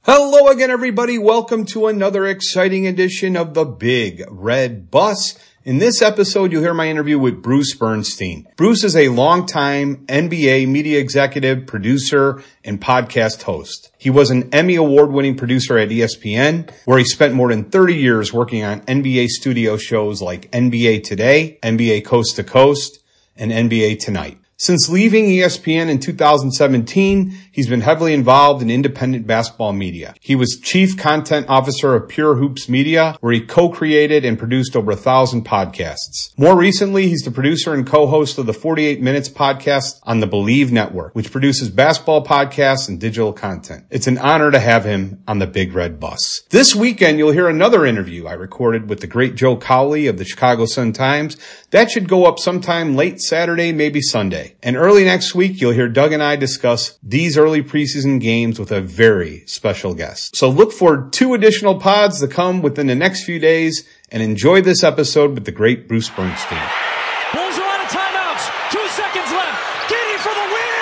Hello again, everybody. Welcome to another exciting edition of the Big Red Bus. In this episode, you'll hear my interview with Bruce Bernstein. Bruce is a longtime NBA media executive, producer, and podcast host. He was an Emmy Award-winning producer at ESPN, where he spent more than 30 years working on NBA studio shows like NBA Today, NBA Coast to Coast, and NBA Tonight. Since leaving ESPN in 2017, he's been heavily involved in independent basketball media. He was chief content officer of Pure Hoops Media, where he co-created and produced over 1,000 podcasts. More recently, he's the producer and co-host of the 48 Minutes podcast on the Believe Network, which produces basketball podcasts and digital content. It's an honor to have him on the Big Red Bus. This weekend, you'll hear another interview I recorded with the great Joe Cowley of the Chicago Sun-Times. That should go up sometime late Saturday, maybe Sunday. And early next week, you'll hear Doug and I discuss these early preseason games with a very special guest. So look for 2 additional pods to come within the next few days and enjoy this episode with the great Bruce Bernstein. Bulls are out of timeouts. 2 seconds left. Giddy for the win.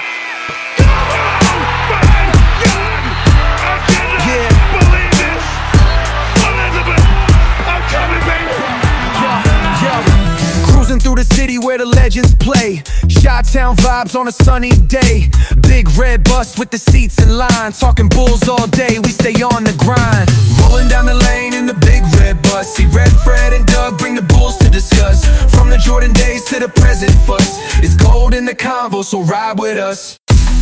Through the city where the legends play, Chi-Town vibes on a sunny day. Big red bus with the seats in line, talking Bulls all day, we stay on the grind. Rolling down the lane in the big red bus, see Red, Fred, and Doug bring the Bulls to discuss. From the Jordan days to the present fuss, it's gold in the convo, so ride with us.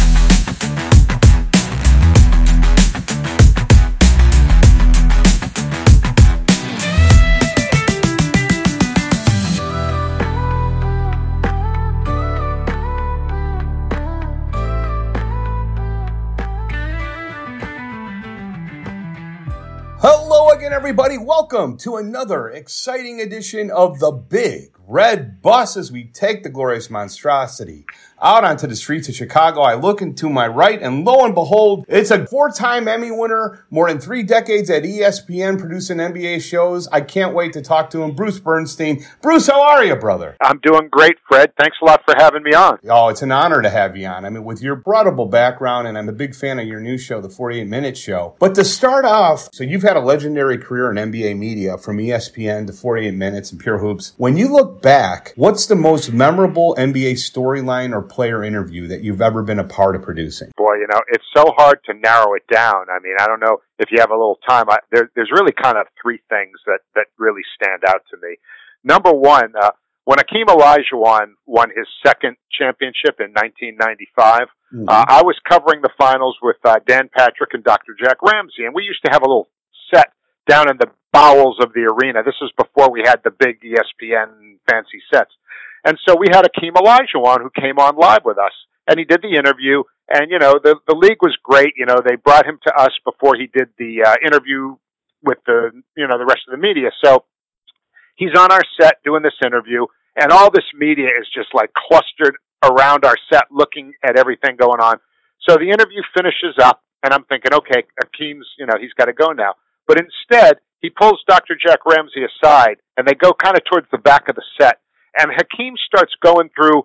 Hello again, everybody. Welcome to another exciting edition of the Big Red Bus as we take the glorious monstrosity out onto the streets of Chicago. I look into my right, and lo and behold, it's a 4-time Emmy winner, more than 3 decades at ESPN producing NBA shows. I can't wait to talk to him, Bruce Bernstein. Bruce, how are you, brother? I'm doing great, Fred. Thanks a lot for having me on. Oh, it's an honor to have you on. I mean, with your broadable background, and I'm a big fan of your new show, the 48 Minute Show. But to start off, so you've had a legendary career in NBA media, from ESPN to 48 Minutes and Pure Hoops. When you look back, what's the most memorable NBA storyline or player interview that you've ever been a part of producing? Boy, you know, it's so hard to narrow it down. I mean, I don't know if you have a little time. There's really kind of 3 things that really stand out to me. Number one, when Hakeem Olajuwon won his second championship in 1995, I was covering the finals with Dan Patrick and Dr. Jack Ramsey, and we used to have a little set down in the bowels of the arena. This was before we had the big ESPN fancy sets. And so we had Hakeem Olajuwon who came on live with us, and he did the interview. And, you know, the league was great. You know, they brought him to us before he did the interview with the rest of the media. So he's on our set doing this interview, and all this media is just like clustered around our set looking at everything going on. So the interview finishes up, and I'm thinking, okay, Hakeem's, he's got to go now. But instead, he pulls Dr. Jack Ramsey aside, and they go kind of towards the back of the set. And Hakeem starts going through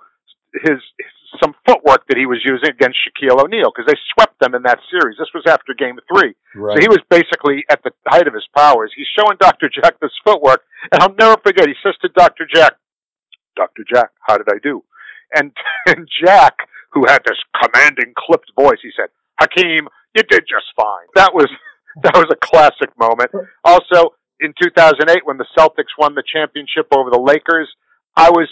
some footwork that he was using against Shaquille O'Neal, because they swept them in that series. This was after Game 3. Right. So he was basically at the height of his powers. He's showing Dr. Jack this footwork, and I'll never forget, he says to Dr. Jack, how did I do? And Jack, who had this commanding, clipped voice, he said, Hakeem, you did just fine. That was a classic moment. Also, in 2008, when the Celtics won the championship over the Lakers, I was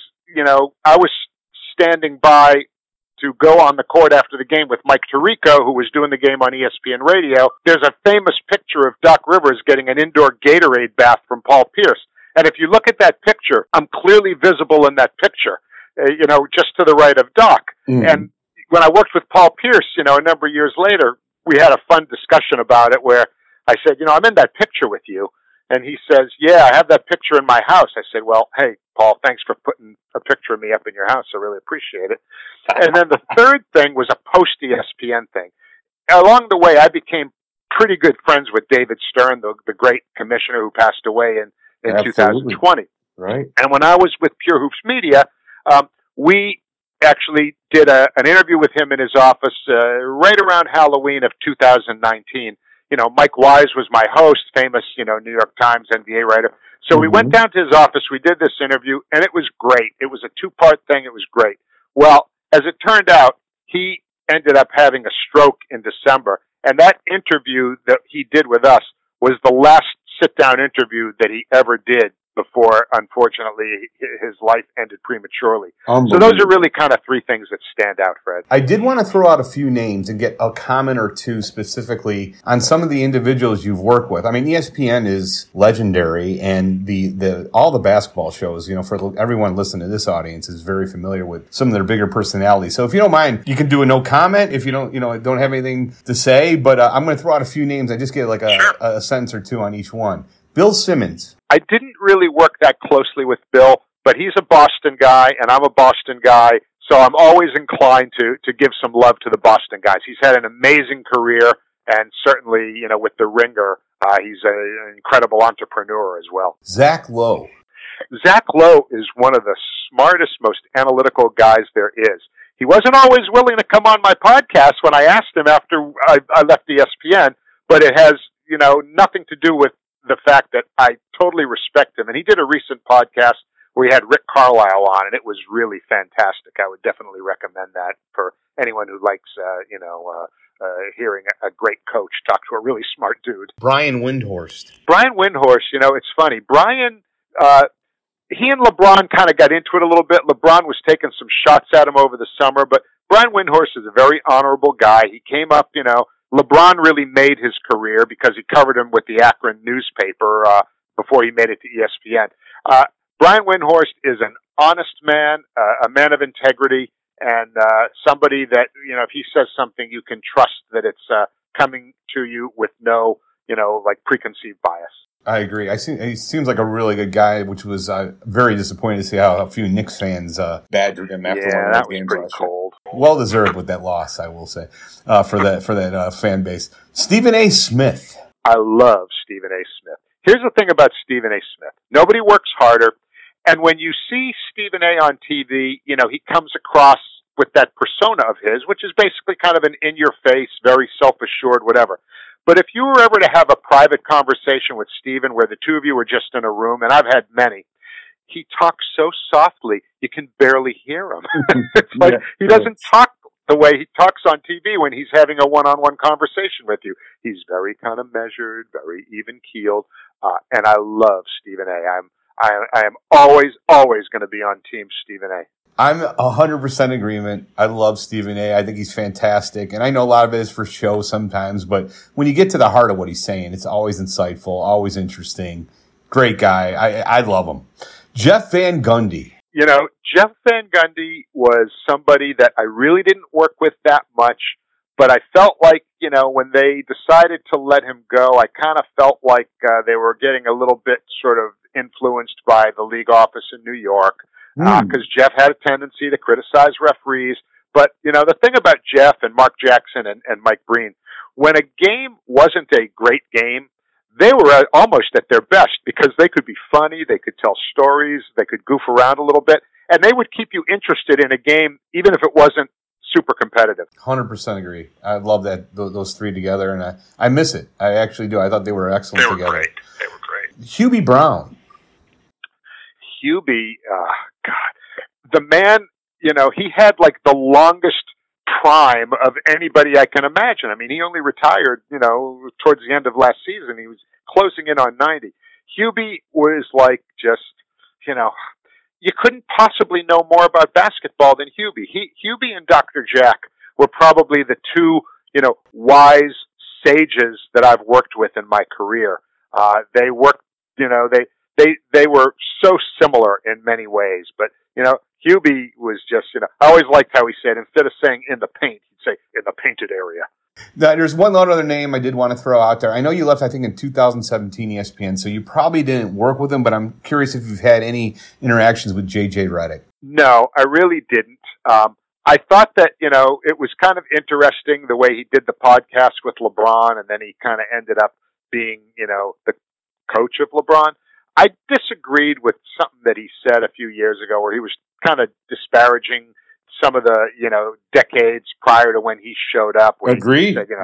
standing by to go on the court after the game with Mike Tirico, who was doing the game on ESPN Radio. There's a famous picture of Doc Rivers getting an indoor Gatorade bath from Paul Pierce. And if you look at that picture, I'm clearly visible in that picture, just to the right of Doc. And when I worked with Paul Pierce, a number of years later, we had a fun discussion about it where I said, I'm in that picture with you. And he says, yeah, I have that picture in my house. I said, well, hey, Paul, thanks for putting a picture of me up in your house. I really appreciate it. And then the third thing was a post-ESPN thing. Along the way, I became pretty good friends with David Stern, the great commissioner who passed away in 2020. Right. And when I was with Pure Hoops Media, we actually did an interview with him in his office right around Halloween of 2019. Mike Wise was my host, famous, New York Times NBA writer. So we went down to his office, we did this interview, and it was great. It was a 2-part thing. It was great. Well, as it turned out, he ended up having a stroke in December. And that interview that he did with us was the last sit-down interview that he ever did before, unfortunately, his life ended prematurely. So those are really kind of 3 things that stand out, Fred. I did want to throw out a few names and get a comment or two specifically on some of the individuals you've worked with. I mean, ESPN is legendary, and all the basketball shows, for everyone listening to this audience is very familiar with some of their bigger personalities. So if you don't mind, you can do a no comment if you don't have anything to say, but I'm going to throw out a few names. I just get like a sentence or 2 on each one. Bill Simmons. I didn't really work that closely with Bill, but he's a Boston guy, and I'm a Boston guy, so I'm always inclined to give some love to the Boston guys. He's had an amazing career, and certainly, with the Ringer, he's an incredible entrepreneur as well. Zach Lowe. Zach Lowe is one of the smartest, most analytical guys there is. He wasn't always willing to come on my podcast when I asked him after I left ESPN, but it has, nothing to do with the fact that I totally respect him. And he did a recent podcast where he had Rick Carlisle on, and it was really fantastic. I would definitely recommend that for anyone who likes, hearing a great coach talk to a really smart dude. Brian Windhorst. Brian Windhorst, it's funny. Brian, he and LeBron kind of got into it a little bit. LeBron was taking some shots at him over the summer, but Brian Windhorst is a very honorable guy. He came up, LeBron really made his career because he covered him with the Akron newspaper before he made it to ESPN. Brian Windhorst is an honest man, a man of integrity, and somebody that, if he says something, you can trust that it's coming to you with no, preconceived bias. I agree. He seems like a really good guy, which was very disappointing to see how a few Knicks fans badgered him after one of those games. That was pretty cold. Well deserved with that loss, I will say, for that fan base. Stephen A. Smith. I love Stephen A. Smith. Here's the thing about Stephen A. Smith. Nobody works harder. And when you see Stephen A. on TV, he comes across with that persona of his, which is basically kind of an in-your-face, very self-assured, whatever. But if you were ever to have a private conversation with Stephen where the two of you were just in a room, and I've had many, he talks so softly you can barely hear him. It's like he doesn't talk the way he talks on TV when he's having a one-on-one conversation with you. He's very kind of measured, very even-keeled, and I love Stephen A. I am always going to be on Team Stephen A. I'm 100% agreement. I love Stephen A. I think he's fantastic. And I know a lot of it is for show sometimes, but when you get to the heart of what he's saying, it's always insightful, always interesting. Great guy. I love him. Jeff Van Gundy. Jeff Van Gundy was somebody that I really didn't work with that much, but I felt like, when they decided to let him go, I kind of felt like they were getting a little bit sort of influenced by the league office in New York. Because Jeff had a tendency to criticize referees. But, the thing about Jeff and Mark Jackson and Mike Breen, when a game wasn't a great game, they were almost at their best because they could be funny, they could tell stories, they could goof around a little bit, and they would keep you interested in a game even if it wasn't super competitive. 100% agree. I love that those three together, and I miss it. I actually do. I thought they were excellent together. They were great. Hubie Brown. Hubie, God, the man, he had like the longest prime of anybody I can imagine. I mean, he only retired, towards the end of last season. He was closing in on 90. Hubie was like just, you couldn't possibly know more about basketball than Hubie. Hubie and Dr. Jack were probably the two, wise sages that I've worked with in my career. They worked, they were so similar in many ways, but, Hubie was just, I always liked how he said, instead of saying in the paint, he'd say in the painted area. Now, there's one other name I did want to throw out there. I know you left, I think, in 2017 ESPN, so you probably didn't work with him, but I'm curious if you've had any interactions with J.J. Redick. No, I really didn't. I thought that, it was kind of interesting the way he did the podcast with LeBron, and then he kind of ended up being, the coach of LeBron. I disagreed with something that he said a few years ago where he was kind of disparaging some of the, decades prior to when he showed up. Agreed. He said, yeah.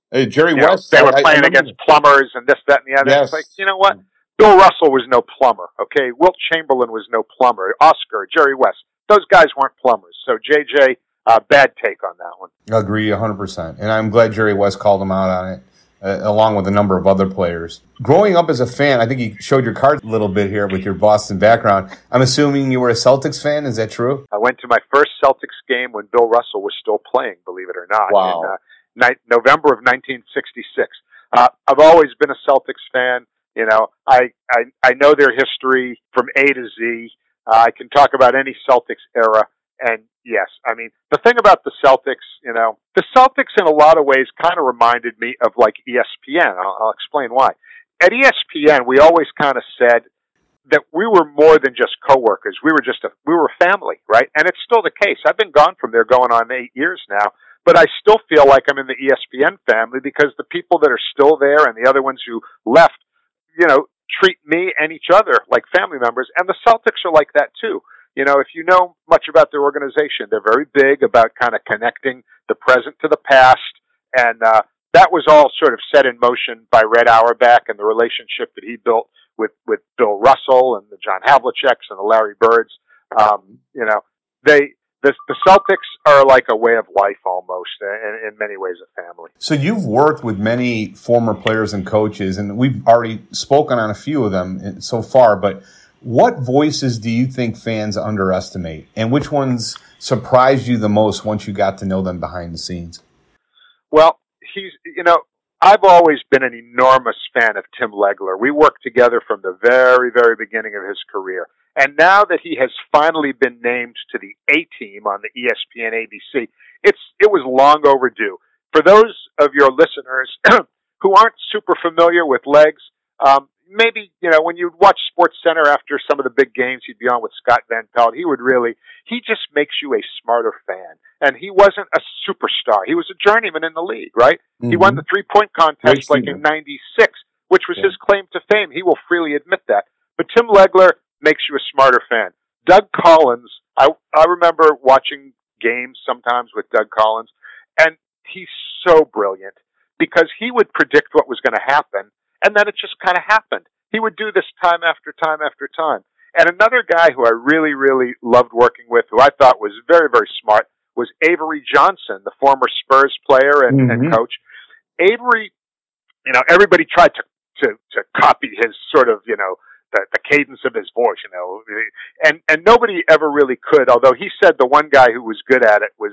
Jerry You know, West. they were I playing remember against plumbers and this, that, and the other. Yes. It's like, you know what? Bill Russell was no plumber, okay? Wilt Chamberlain was no plumber. Oscar, Jerry West, those guys weren't plumbers. So, JJ, bad take on that one. Agree 100%. And I'm glad Jerry West called him out on it, along with a number of other players. Growing up as a fan, I think you showed your cards a little bit here with your Boston background. I'm assuming you were a Celtics fan. Is that true? I went to my first Celtics game when Bill Russell was still playing, believe it or not, Wow. in November of 1966. I've always been a Celtics fan. You know, I know their history from A to Z. I can talk about any Celtics era. And yes, I mean, the thing about the Celtics, you know, the Celtics in a lot of ways kind of reminded me of like ESPN. I'll explain why. At ESPN, we always kind of said that we were more than just coworkers. We were a family, right? And it's still the case. I've been gone from there going on 8 years now, but I still feel like I'm in the ESPN family because the people that are still there and the other ones who left, you know, treat me and each other like family members. And the Celtics are like that too. You know, if you know much about their organization, they're very big about kind of connecting the present to the past. And that was all sort of set in motion by Red Auerbach and the relationship that he built with Bill Russell and the John Havliceks and the Larry Birds. You know, the Celtics are like a way of life almost, in many ways a family. So you've worked with many former players and coaches, and we've already spoken on a few of them so far, but what voices do you think fans underestimate, and which ones surprised you the most once you got to know them behind the scenes? Well, I've always been an enormous fan of Tim Legler. We worked together from the very, very beginning of his career. And now that he has finally been named to the A-Team on the ESPN ABC, it was long overdue. For those of your listeners who aren't super familiar with Legs, maybe, you know, when you watch SportsCenter after some of the big games he'd be on with Scott Van Pelt, he just makes you a smarter fan. And he wasn't a superstar. He was a journeyman in the league, right? Mm-hmm. He won the three-point contest in 96, which was his claim to fame. He will freely admit that. But Tim Legler makes you a smarter fan. Doug Collins, I remember watching games sometimes with Doug Collins, and he's so brilliant because he would predict what was going to happen, and then it just kind of happened. He would do this time after time after time. And another guy who I really, really loved working with, who I thought was very, very smart, was Avery Johnson, the former Spurs player and coach. Avery, you know, everybody tried to copy his sort of, you know, the cadence of his voice, you know, and nobody ever really could. Although he said the one guy who was good at it was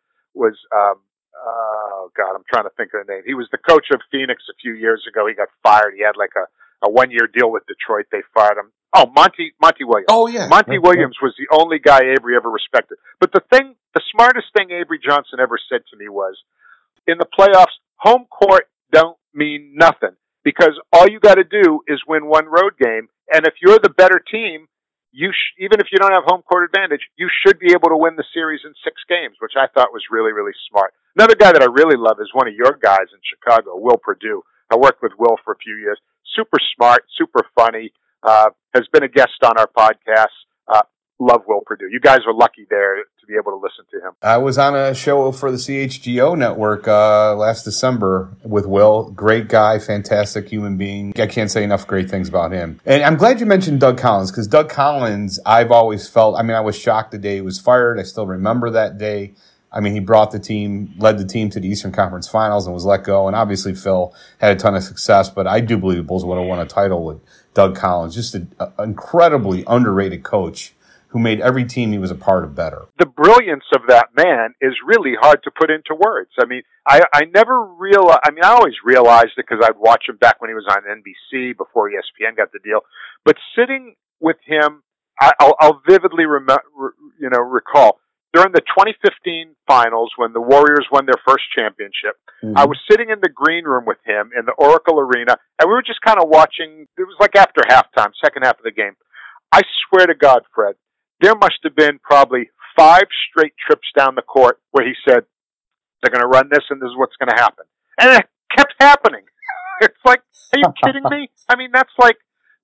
oh God, I'm trying to think of the name. He was the coach of Phoenix a few years ago. He got fired. He had like a 1-year deal with Detroit. They fired him. Oh, Monty Williams. Oh yeah, Monty Williams was the only guy Avery ever respected. But the smartest thing Avery Johnson ever said to me was, in the playoffs, home court don't mean nothing because all you got to do is win one road game. And if you're the better team, even if you don't have home court advantage, you should be able to win the series in 6 games, which I thought was really, really smart. Another guy that I really love is one of your guys in Chicago, Will Perdue. I worked with Will for a few years. Super smart, super funny, has been a guest on our podcast. Love Will Perdue. You guys are lucky there to be able to listen to him. I was on a show for the CHGO network last December with Will. Great guy, fantastic human being. I can't say enough great things about him. And I'm glad you mentioned Doug Collins, because Doug Collins, I've always felt, I was shocked the day he was fired. I still remember that day. He brought the team, led the team to the Eastern Conference Finals and was let go. And obviously Phil had a ton of success, but I do believe the Bulls would have won a title with Doug Collins. Just an incredibly underrated coach who made every team he was a part of better. The brilliance of that man is really hard to put into words. I never realized, I always realized it because I'd watch him back when he was on NBC before ESPN got the deal. But sitting with him, I'll vividly recall during the 2015 finals when the Warriors won their first championship, I was sitting in the green room with him in the Oracle Arena, and we were just kind of watching. It was like after halftime, second half of the game. I swear to God, Fred, there must have been probably 5 straight trips down the court where he said, they're going to run this and this is what's going to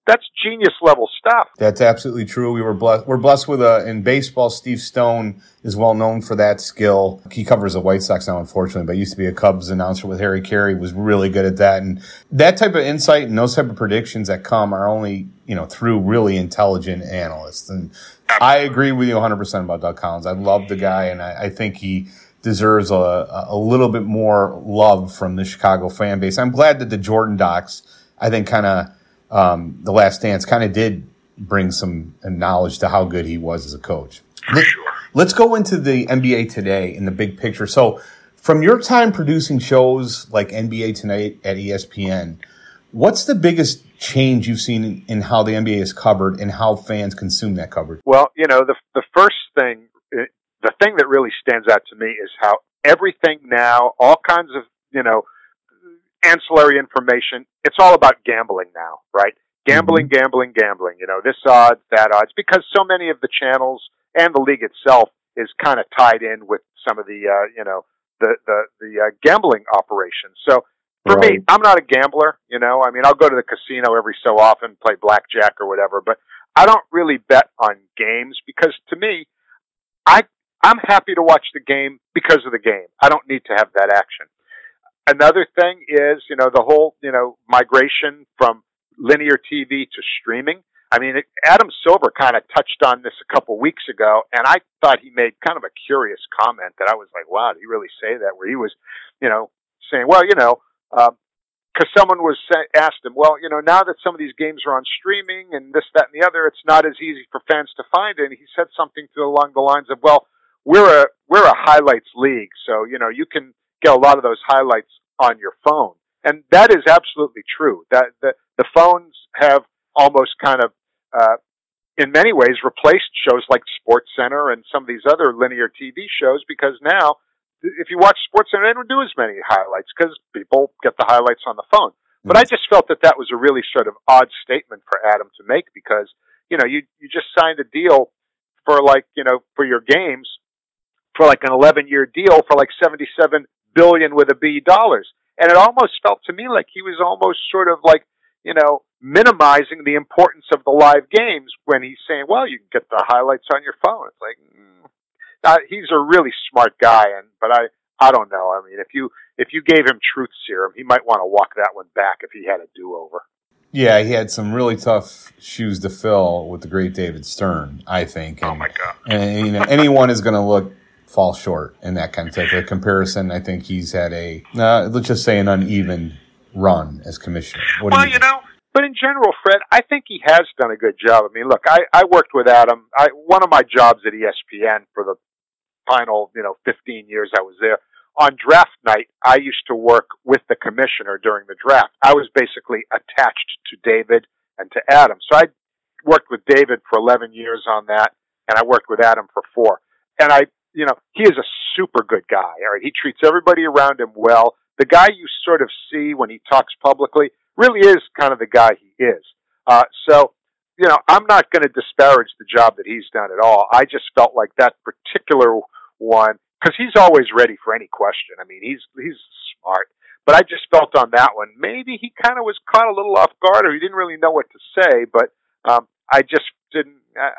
that's genius level stuff. That's absolutely true. We're blessed with in baseball, Steve Stone is well known for that skill. He covers the White Sox now, unfortunately, but used to be a Cubs announcer with Harry Carey, was really good at that. And that type of insight and those type of predictions that come are only, through really intelligent analysts. And I agree with you 100% about Doug Collins. I love the guy, and I think he deserves a little bit more love from the Chicago fan base. I'm glad that the Jordan docs, I think, The Last Dance kind of did bring some knowledge to how good he was as a coach. For sure. Let's go into the NBA today in the big picture. So from your time producing shows like NBA Tonight at ESPN, what's the biggest change you've seen in how the NBA is covered and how fans consume that coverage? Well, the first thing, the thing that really stands out to me is how everything now, all kinds of, ancillary information, it's all about gambling now, right? Gambling. This odds, that odds, because so many of the channels and the league itself is kind of tied in with some of the, the gambling operations. So for me, I'm not a gambler, I'll go to the casino every so often, play blackjack or whatever, but I don't really bet on games because to me, I'm happy to watch the game because of the game. I don't need to have that action. Another thing is, the whole, migration from linear TV to streaming. Adam Silver kind of touched on this a couple weeks ago, and I thought he made kind of a curious comment that I was like, wow, did he really say that? Where he was, saying, well, because someone asked him, well, now that some of these games are on streaming and this, that, and the other, it's not as easy for fans to find it. And he said something along the lines of, well, we're a highlights league, so, you can get a lot of those highlights on your phone. And that is absolutely true. That the phones have almost kind of, in many ways, replaced shows like SportsCenter and some of these other linear TV shows, because now, if you watch SportsCenter, they don't do as many highlights because people get the highlights on the phone. But I just felt that was a really sort of odd statement for Adam to make because, you just signed a deal for for your games for like an 11-year deal for like $77 billion with a B dollars. And it almost felt to me like he was almost sort of like, minimizing the importance of the live games when he's saying, well, you can get the highlights on your phone. It's like, he's a really smart guy, but I don't know. If you gave him truth serum, he might want to walk that one back if he had a do-over. Yeah, he had some really tough shoes to fill with the great David Stern, I think. And, oh my God! And anyone is going to fall short in that kind of type of comparison. I think he's had let's just say an uneven run as commissioner. But in general, Fred, I think he has done a good job. Look, I worked with Adam. One of my jobs at ESPN for the final, 15 years I was there, on draft night, I used to work with the commissioner during the draft. I was basically attached to David and to Adam. So I worked with David for 11 years on that, and I worked with Adam for 4. And he is a super good guy. All right, he treats everybody around him well. The guy you sort of see when he talks publicly really is kind of the guy he is. So, I'm not going to disparage the job that he's done at all. I just felt like that particular one, because he's always ready for any question. He's smart. But I just felt on that one, maybe he kind of was caught a little off guard, or he didn't really know what to say. But I just didn't.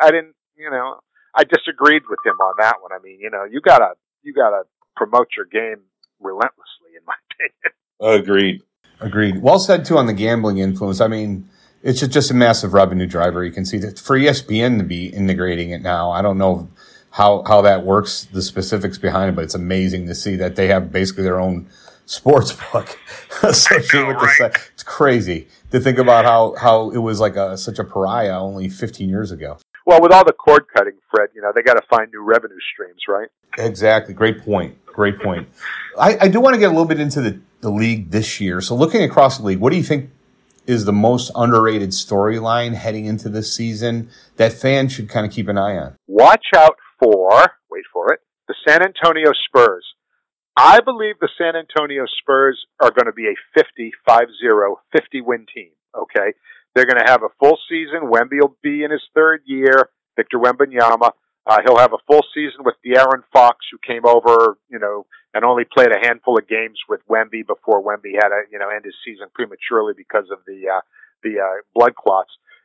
I disagreed with him on that one. You gotta promote your game relentlessly, in my opinion. Agreed. Well said too on the gambling influence. It's just a massive revenue driver. You can see that for ESPN to be integrating it now. I don't know how that works, the specifics behind it, but it's amazing to see that they have basically their own sports book associated with the site. It's crazy to think about how it was like such a pariah only 15 years ago. Well, with all the cord cutting, Fred, they got to find new revenue streams, right? Exactly. Great point. I do want to get a little bit into the league this year. So looking across the league, what do you think is the most underrated storyline heading into this season that fans should kind of keep an eye on? Watch out for, wait for it, the San Antonio Spurs. I believe the San Antonio Spurs are going to be a 50-win team, okay? They're going to have a full season. Wemby will be in his 3rd year, Victor Wembanyama. He'll have a full season with De'Aaron Fox, who came over, and only played a handful of games with Wemby before Wemby had to, end his season prematurely because of the blood clots.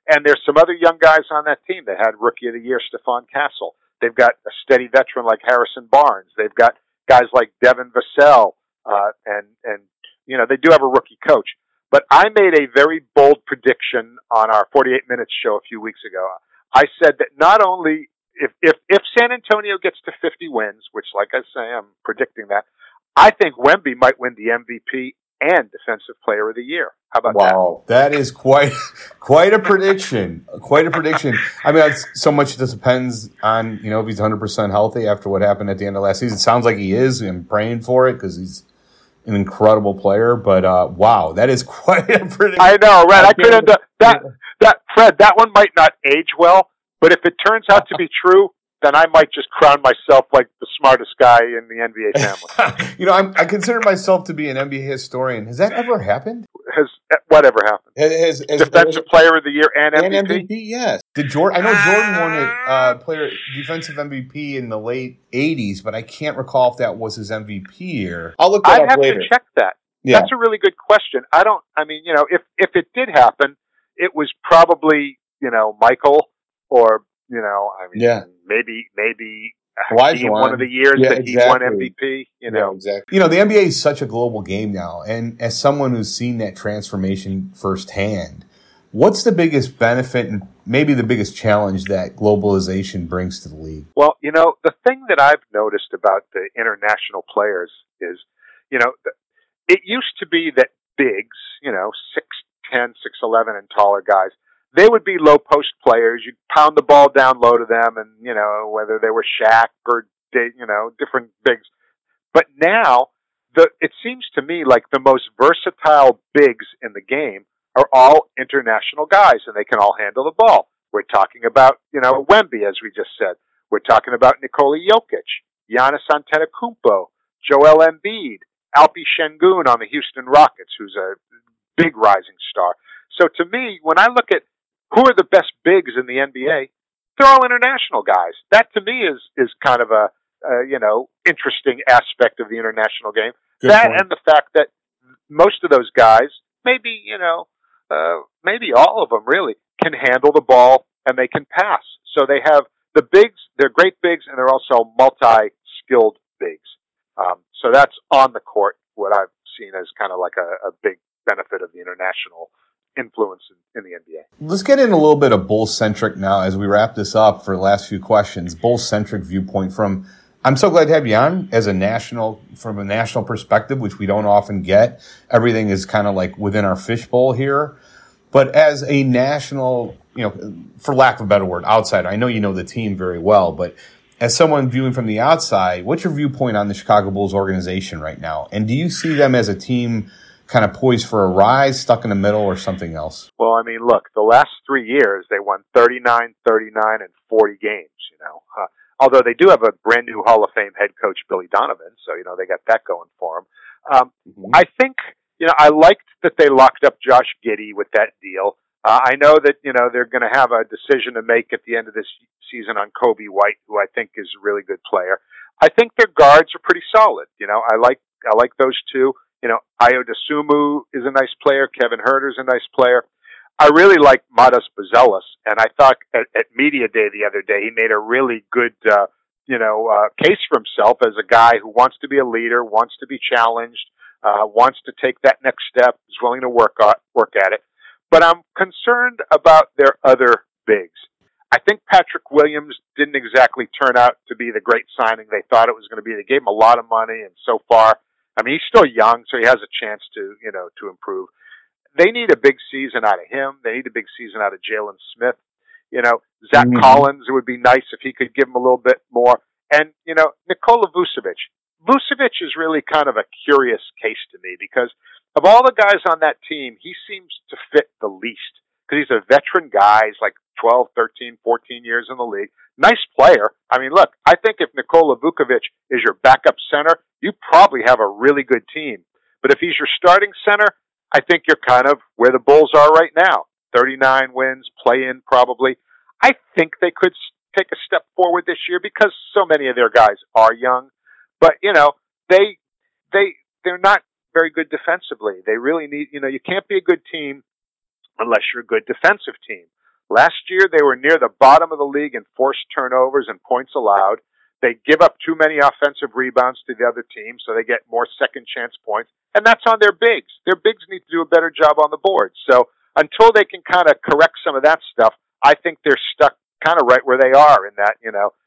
And there's some other young guys on that team that had Rookie of the Year, Stephon Castle. They've got a steady veteran like Harrison Barnes. They've got guys like Devin Vassell, and they do have a rookie coach. But I made a very bold prediction on our 48 Minutes show a few weeks ago. I said that not only if San Antonio gets to 50 wins, which, like I say, I'm predicting that, I think Wemby might win the MVP and Defensive Player of the Year. How about that? Wow, that is quite a prediction. Quite a prediction. I mean, so much just depends on, if he's 100% healthy after what happened at the end of last season. It sounds like he is. I'm praying for it because he's an incredible player. But wow, that is quite a prediction. I know, right? I could end up that Fred. That one might not age well, but if it turns out to be true, then I might just crown myself like the smartest guy in the NBA family. I consider myself to be an NBA historian. Has that ever happened? Has whatever happened? Has Defensive Player of the Year and MVP? And MVP, yes. Did Jordan? I know Jordan won it, defensive MVP in the late '80s, but I can't recall if that was his MVP year. I'll look that up later. I'd have to check that. Yeah. That's a really good question. If it did happen, it was probably Michael or maybe Hakeem one of the years that he won MVP. Yeah, exactly. The NBA is such a global game now, and as someone who's seen that transformation firsthand, what's the biggest benefit and maybe the biggest challenge that globalization brings to the league? Well, the thing that I've noticed about the international players is, it used to be that bigs, 6'10", 6'11", and taller guys, they would be low post players. You'd pound the ball down low to them, and whether they were Shaq or different bigs. But now, it seems to me like the most versatile bigs in the game are all international guys, and they can all handle the ball. We're talking about Wemby, as we just said. We're talking about Nikola Jokic, Giannis Antetokounmpo, Joel Embiid, Alpi Şengün on the Houston Rockets, who's a big rising star. So to me, when I look at who are the best bigs in the NBA, they're all international guys. That to me is kind of a interesting aspect of the international game. Good that point. And the fact that most of those guys, maybe all of them really, can handle the ball and they can pass. So they have the bigs, they're great bigs, and they're also multi-skilled bigs. So that's on the court, what I've seen as kind of like a big benefit of the international influence in the NBA. Let's get in a little bit of Bulls-centric now as we wrap this up for the last few questions. Bulls-centric viewpoint from, I'm so glad to have you on from a national perspective, which we don't often get. Everything is kind of like within our fishbowl here. But as a national, for lack of a better word, outsider, I know you know the team very well, but as someone viewing from the outside, what's your viewpoint on the Chicago Bulls organization right now? And do you see them as a team kind of poised for a rise, stuck in the middle, or something else? Well, I mean, look, the last 3 years, they won 39, 39, and 40 games, although they do have a brand new Hall of Fame head coach, Billy Donovan, so, they got that going for them. I think, I liked that they locked up Josh Giddey with that deal. I know that, they're going to have a decision to make at the end of this season on Kobe White, who I think is a really good player. I think their guards are pretty solid. I like those two. Ayo Dosunmu is a nice player. Kevin Huerter's a nice player. I really like Matas Buzelis, and I thought at Media Day the other day, he made a really good, case for himself as a guy who wants to be a leader, wants to be challenged, wants to take that next step, is willing to work at it. But I'm concerned about their other bigs. I think Patrick Williams didn't exactly turn out to be the great signing they thought it was going to be. They gave him a lot of money, and so far, I mean, he's still young, so he has a chance to improve. They need a big season out of him. They need a big season out of Jalen Smith. Zach Collins, it would be nice if he could give him a little bit more. And, Nikola Vucevic. Vucevic is really kind of a curious case to me because of all the guys on that team, he seems to fit the least because he's a veteran guy. He's like 12, 13, 14 years in the league. Nice player. I mean, look, I think if Nikola Vucevic is your backup center, you probably have a really good team. But if he's your starting center, I think you're kind of where the Bulls are right now. 39 wins, play in probably. I think they could take a step forward this year because so many of their guys are young. But, they're not very good defensively. They really need, you can't be a good team unless you're a good defensive team. Last year, they were near the bottom of the league in forced turnovers and points allowed. They give up too many offensive rebounds to the other team, so they get more second chance points. And that's on their bigs. Their bigs need to do a better job on the board. So until they can kind of correct some of that stuff, I think they're stuck kind of right where they are in that,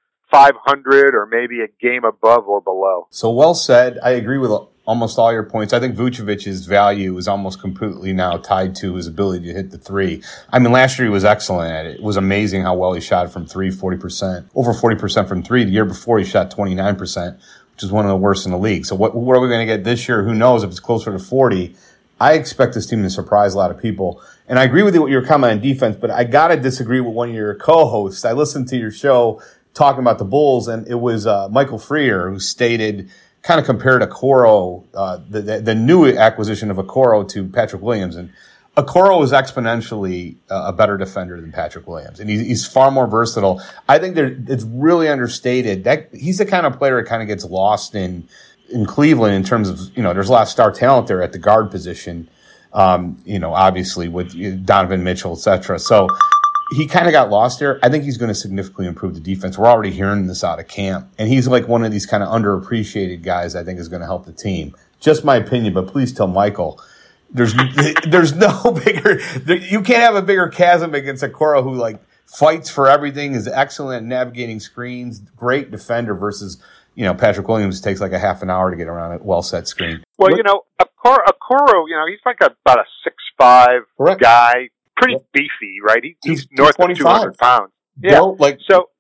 500 or maybe a game above or below. So well said. I agree with almost all your points. I think Vucevic's value is almost completely now tied to his ability to hit the three. I mean, last year he was excellent at it. It was amazing how well he shot from three, 40%, over 40% from three. The year before he shot 29%, which is one of the worst in the league. So what are we going to get this year? Who knows if it's closer to 40? I expect this team to surprise a lot of people. And I agree with you with your comment on defense, but I got to disagree with one of your co-hosts. I listened to your show talking about the Bulls, and it was Michael Freer who stated, kind of compared Okoro, the new acquisition of Okoro to Patrick Williams. And Okoro is exponentially a better defender than Patrick Williams, and he's far more versatile. I think it's really understated that he's the kind of player that kind of gets lost in Cleveland in terms of, there's a lot of star talent there at the guard position, obviously with Donovan Mitchell, et cetera. So he kind of got lost there. I think he's going to significantly improve the defense. We're already hearing this out of camp. And he's like one of these kind of underappreciated guys I think is going to help the team. Just my opinion, but please tell Michael. There's no bigger, you can't have a bigger chasm against Okoro who fights for everything, is excellent at navigating screens, great defender versus, Patrick Williams takes like a half an hour to get around a well-set screen. Well, Okoro, he's like about a 6'5" guy. Pretty beefy, right? He's north of 200 pounds. Yeah. So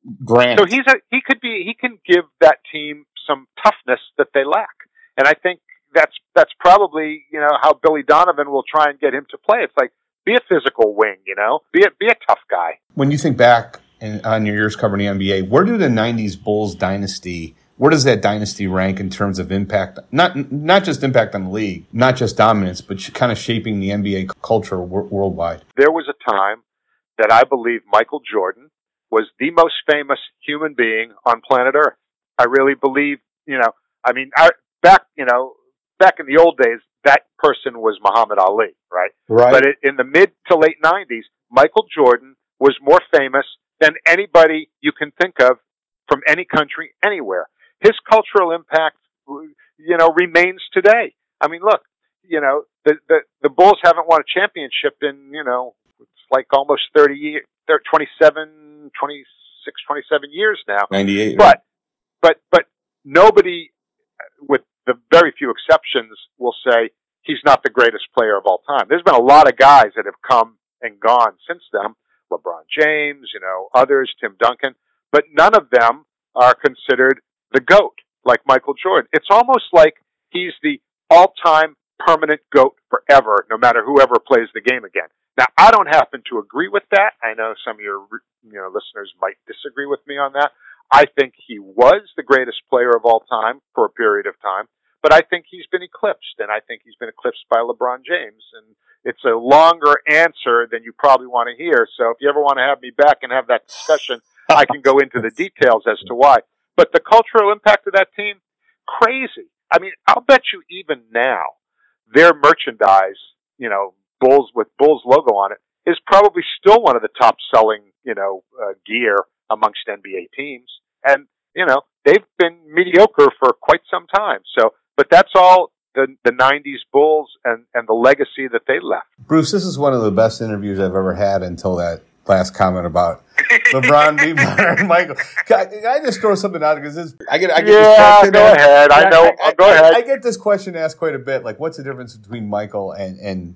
he can give that team some toughness that they lack. And I think that's probably, how Billy Donovan will try and get him to play. It's like, be a physical wing, be a tough guy. When you think back on your years covering the NBA, where do the 90s Bulls dynasty, where does that dynasty rank in terms of impact? Not just impact on the league, not just dominance, but kind of shaping the NBA culture worldwide. There was a time that I believe Michael Jordan was the most famous human being on planet Earth. I really believe, back in the old days, that person was Muhammad Ali, right? Right. But in the mid to late 90s, Michael Jordan was more famous than anybody you can think of from any country, anywhere. His cultural impact, remains today. I mean, look, the Bulls haven't won a championship in, it's like almost 30 years, 27 years now. 98. But nobody, with the very few exceptions, will say he's not the greatest player of all time. There's been a lot of guys that have come and gone since then. LeBron James, others, Tim Duncan, but none of them are considered the GOAT like Michael Jordan. It's almost like he's the all-time permanent GOAT forever, no matter whoever plays the game again. Now, I don't happen to agree with that. I know some of your listeners might disagree with me on that. I think he was the greatest player of all time for a period of time, but I think he's been eclipsed, and I think he's been eclipsed by LeBron James. And it's a longer answer than you probably want to hear. So if you ever want to have me back and have that discussion, I can go into the details as to why. But the cultural impact of that team, crazy. I mean, I'll bet you even now, their merchandise, Bulls with Bulls logo on it, is probably still one of the top selling, gear amongst NBA teams. And, they've been mediocre for quite some time. So, but that's all the 90s Bulls and the legacy that they left. Bruce, this is one of the best interviews I've ever had until that last comment about LeBron being better than Michael. Can I just throw something out? Because I get this question. Go ahead. Go ahead. I get this question asked quite a bit. Like, what's the difference between Michael and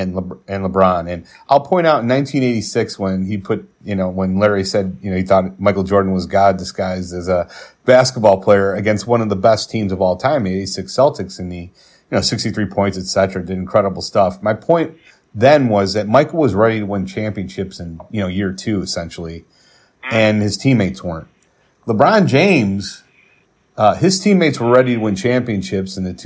LeBron? And I'll point out in 1986 when he put, when Larry said, he thought Michael Jordan was God disguised as a basketball player against one of the best teams of all time, the 86 Celtics, in the 63 points, etc. Did incredible stuff. My point then was that Michael was ready to win championships in, year two, essentially, and his teammates weren't. LeBron James, his teammates were ready to win championships in the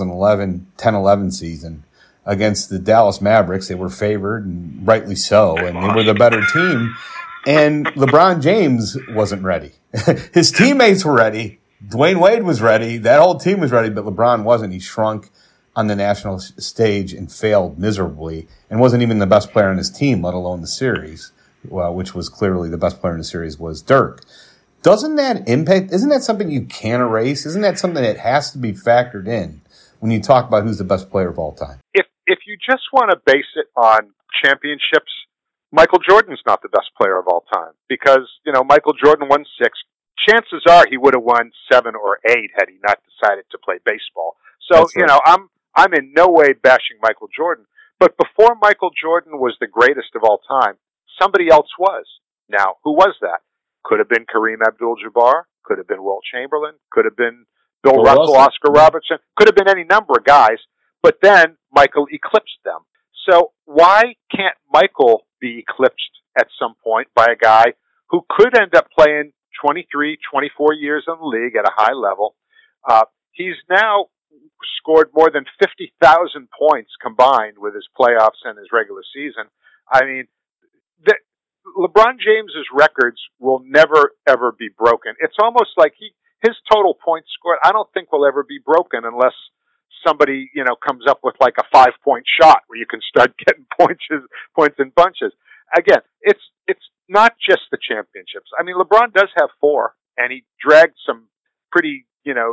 2010-11 season against the Dallas Mavericks. They were favored, and rightly so, and they were the better team. And LeBron James wasn't ready. His teammates were ready. Dwayne Wade was ready. That whole team was ready, but LeBron wasn't. He shrunk on the national stage and failed miserably and wasn't even the best player on his team, let alone the series. well, which was clearly the best player in the series, was Dirk. Doesn't that impact? Isn't that something you can't erase? Isn't that something that has to be factored in when you talk about who's the best player of all time? If you just want to base it on championships, Michael Jordan's not the best player of all time because, Michael Jordan won 6. Chances are he would have won 7 or 8 had he not decided to play baseball. So, right. I'm in no way bashing Michael Jordan, but before Michael Jordan was the greatest of all time, somebody else was. Now, who was that? Could have been Kareem Abdul-Jabbar, could have been Wilt Chamberlain, could have been Bill Russell, Oscar Robertson, could have been any number of guys, but then Michael eclipsed them. So why can't Michael be eclipsed at some point by a guy who could end up playing 23, 24 years in the league at a high level? He's now scored more than 50,000 points combined with his playoffs and his regular season. I mean, LeBron James's records will never, ever be broken. It's almost like his total points scored, I don't think will ever be broken unless somebody, comes up with like a 5-point shot where you can start getting points in bunches. Again, it's not just the championships. I mean, LeBron does have 4, and he dragged some pretty,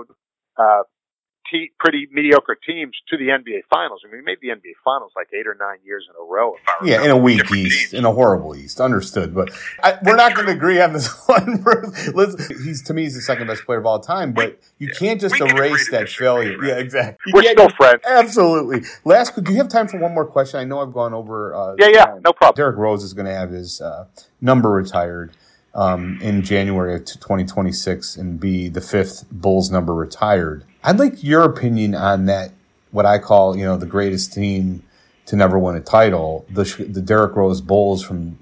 pretty mediocre teams to the NBA Finals. I mean, he made the NBA Finals like 8 or 9 years in a row. Yeah, in a weak East, in a horrible East. Understood, but we're not going to agree on this one. To me, he's the second best player of all time, but you can't just erase that failure. Right? Yeah, exactly. We're still friends. Absolutely. Do you have time for one more question? I know I've gone over. No problem. Derrick Rose is going to have his number retired in January of 2026 and be the 5th Bulls number retired. I'd like your opinion on that, what I call, the greatest team to never win a title, the Derrick Rose Bulls from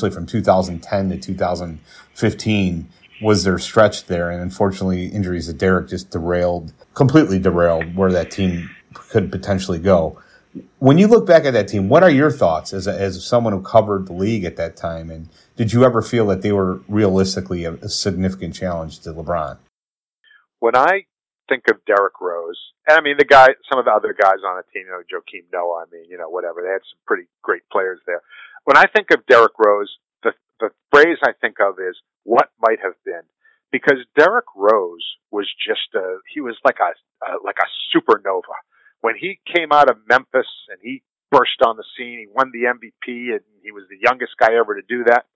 2010 to 2015 was their stretch there. And unfortunately, injuries to Derrick just completely derailed where that team could potentially go. When you look back at that team, what are your thoughts as someone who covered the league at that time? And did you ever feel that they were realistically a significant challenge to LeBron? When I think of Derrick Rose, and I mean some of the other guys on the team, Joakim Noah, whatever, they had some pretty great players there. When I think of Derrick Rose, the phrase I think of is what might have been, because Derrick Rose was he was like a supernova. When he came out of Memphis and he burst on the scene, he won the MVP, and he was the youngest guy ever to do that.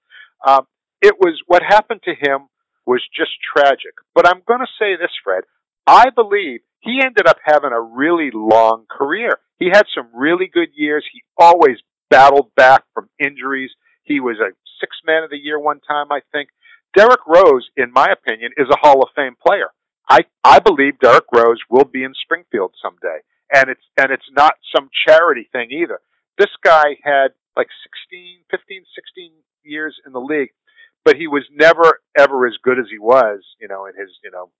What happened to him was just tragic. But I'm going to say this, Fred. I believe he ended up having a really long career. He had some really good years. He always battled back from injuries. He was a 6th Man of the Year one time, I think. Derrick Rose, in my opinion, is a Hall of Fame player. I believe Derrick Rose will be in Springfield someday. And it's not some charity thing either. This guy had like 15, 16 years in the league, but he was never, ever as good as he was, in his,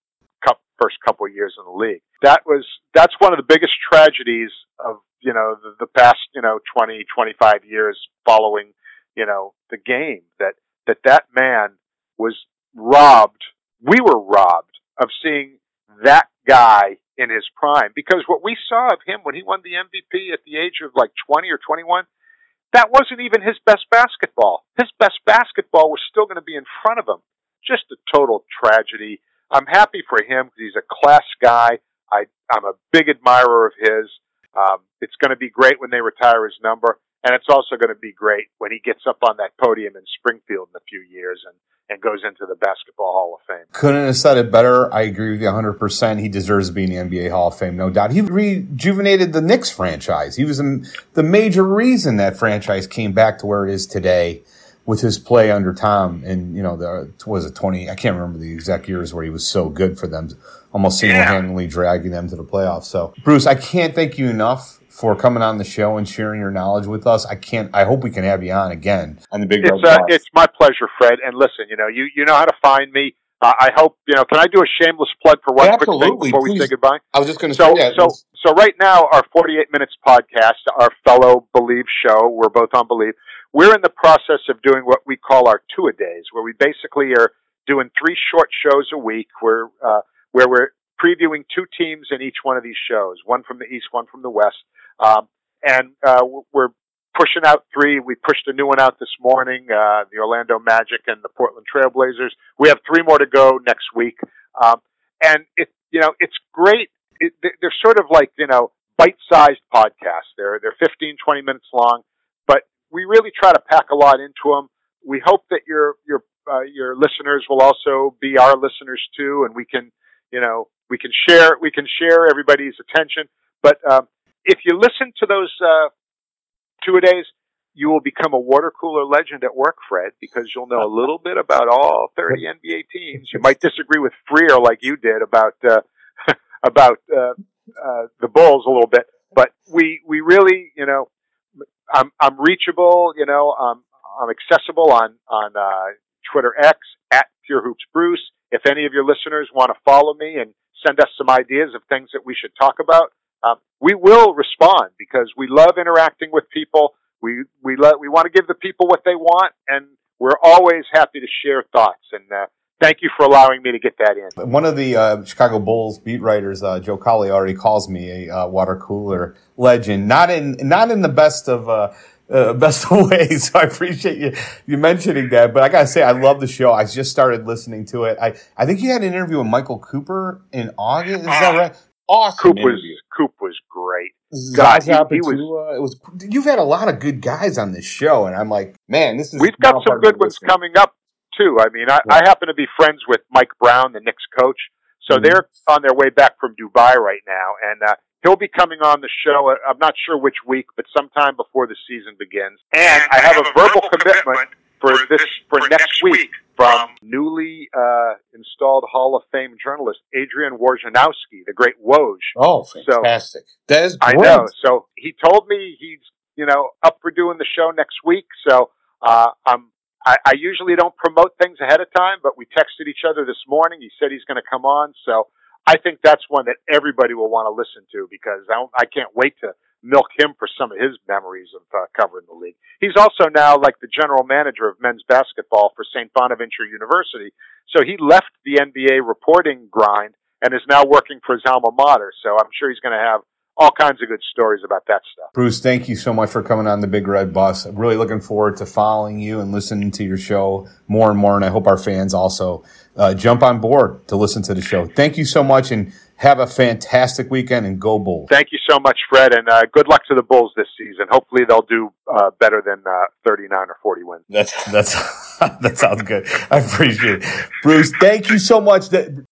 first couple of years in the league. That's one of the biggest tragedies of, the past, 20, 25 years following, the game, that man was robbed. We were robbed of seeing that guy in his prime, because what we saw of him when he won the MVP at the age of like 20 or 21, that wasn't even his best basketball. His best basketball was still going to be in front of him. Just a total tragedy. I'm happy for him because he's a class guy. I'm a big admirer of his. It's going to be great when they retire his number, and it's also going to be great when he gets up on that podium in Springfield in a few years and goes into the Basketball Hall of Fame. Couldn't have said it better. I agree with you 100%. He deserves to be in the NBA Hall of Fame, no doubt. He rejuvenated the Knicks franchise. He was the major reason that franchise came back to where it is today with his play under Tom. And, 20, I can't remember the exact years where he was so good for them, almost single-handedly dragging them to the playoffs. So, Bruce, I can't thank you enough for coming on the show and sharing your knowledge with us. I hope we can have you on again on the Big Red Boss. It's my pleasure, Fred. And listen, you know how to find me. I hope, can I do a shameless plug for one quick thing before we say goodbye? I was just going to say that. So right now, our 48 Minutes podcast, our fellow Believe show, we're both on Believe, we're in the process of doing what we call our two-a-days, where we basically are doing 3 short shows a week where we're previewing 2 teams in each one of these shows, one from the East, one from the West. And we're pushing out 3. We pushed a new one out this morning, the Orlando Magic and the Portland Trailblazers. We have 3 more to go next week. And it's great. They're sort of like, bite-sized podcasts. They're 15, 20 minutes long, but we really try to pack a lot into them. We hope that your listeners will also be our listeners too, and we can share everybody's attention. But if you listen to those 2-a-days, you will become a water cooler legend at work, Fred, because you'll know a little bit about all 30 NBA teams. You might disagree with Freer like you did about the Bulls a little bit, but we really, I'm reachable, I'm accessible on Twitter X at Pure Hoops Bruce. If any of your listeners want to follow me and send us some ideas of things that we should talk about, we will respond because we love interacting with people. We want to give the people what they want, and we're always happy to share thoughts. And thank you for allowing me to get that in. One of the Chicago Bulls beat writers, Joe Colley, already calls me a water cooler legend. Not in the best of ways. So I appreciate you mentioning that. But I gotta say, I love the show. I just started listening to it. I think you had an interview with Michael Cooper in August. Is that right? Awesome. Coop was great. God, he was. You've had a lot of good guys on this show, and I'm like, man, this is. We've got some good ones coming up too. I mean, I happen to be friends with Mike Brown, the Knicks coach, so they're on their way back from Dubai right now, and he'll be coming on the show. I'm not sure which week, but sometime before the season begins. And I have a verbal commitment for next week from newly installed Hall of Fame journalist Adrian Wojnarowski, the great Woj. Oh, fantastic! So, that is great. I know. So he told me he's up for doing the show next week. So I usually don't promote things ahead of time, but we texted each other this morning. He said he's going to come on. So I think that's one that everybody will want to listen to because I can't wait to milk him for some of his memories of covering the league. He's also now like the general manager of men's basketball for St. Bonaventure University. So he left the NBA reporting grind and is now working for his alma mater. So I'm sure he's going to have all kinds of good stories about that stuff. Bruce, thank you so much for coming on the Big Red Bus. I'm really looking forward to following you and listening to your show more and more. And I hope our fans also jump on board to listen to the show. Thank you so much, and have a fantastic weekend, and go Bulls. Thank you so much, Fred, and good luck to the Bulls this season. Hopefully they'll do better than 39 or 40 wins. That sounds good. I appreciate it. Bruce, thank you so much.